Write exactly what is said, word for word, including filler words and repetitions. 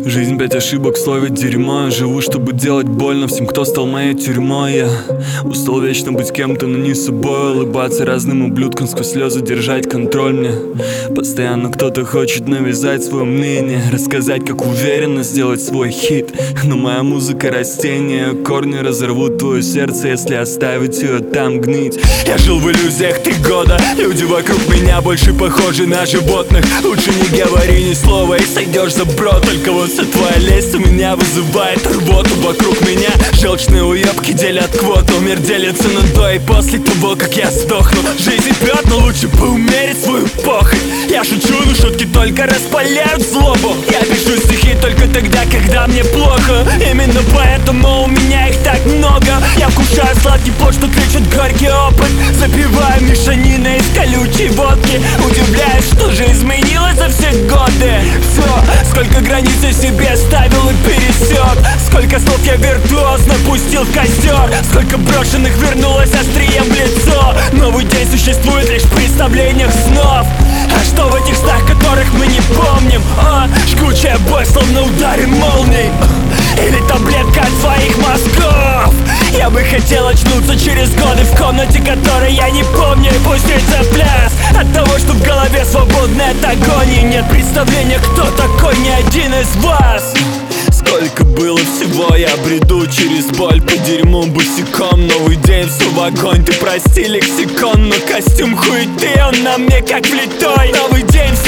Жизнь пять ошибок в слове дерьмо. Я живу, чтобы делать больно всем, кто стал моей тюрьмой. Я устал вечно быть кем-то, но не собой. Улыбаться разным ублюдкам, сквозь слезы держать контроль мне. Постоянно кто-то хочет навязать свое мнение, рассказать, как уверенно сделать свой хит. Но моя музыка растение, корни разорвут твое сердце, если оставить ее там гнить. Я жил в иллюзиях три года, люди вокруг меня больше похожи на животных. Лучше не говори ни слова и сойдешь за брод. Только вот вся твоя лесть у меня вызывает рвоту. Вокруг меня желчные уебки делят квоту. Мир делится на до и после того, как я сдохну. Жизнь пьет, но лучше бы умерить свою похоть. Я шучу, но шутки только распаляют злобу. Я пишу стихи только тогда, когда мне плохо. Именно поэтому у меня их так много. Я вкушаю сладкий плод, что кричит горький опыт. Запиваю мешаниной из колючей водки. Удивляюсь, что же изменилось за все годы. Все, сколько границ я себе ставил и пересек. Сколько слов я виртуозно пустил в костер. Сколько брошенных вернулось острием в лицо. Новый день существует лишь в представлениях снов. А что в этих снах, которых мы не помним? А? Жгучая боль, словно удары молний. Или таблетка от твоих мозгов. Я бы хотел очнуться через годы в комнате, которой я не помню, и пустить за пляс от того, что в голове свободной от агонии. Нет представления, кто такой ни один из вас. Сколько было всего, я бреду через боль по дерьму босиком. Новый день, все в огонь, ты прости лексикон, но костюм хуеты, он на мне как влитой. Новый день,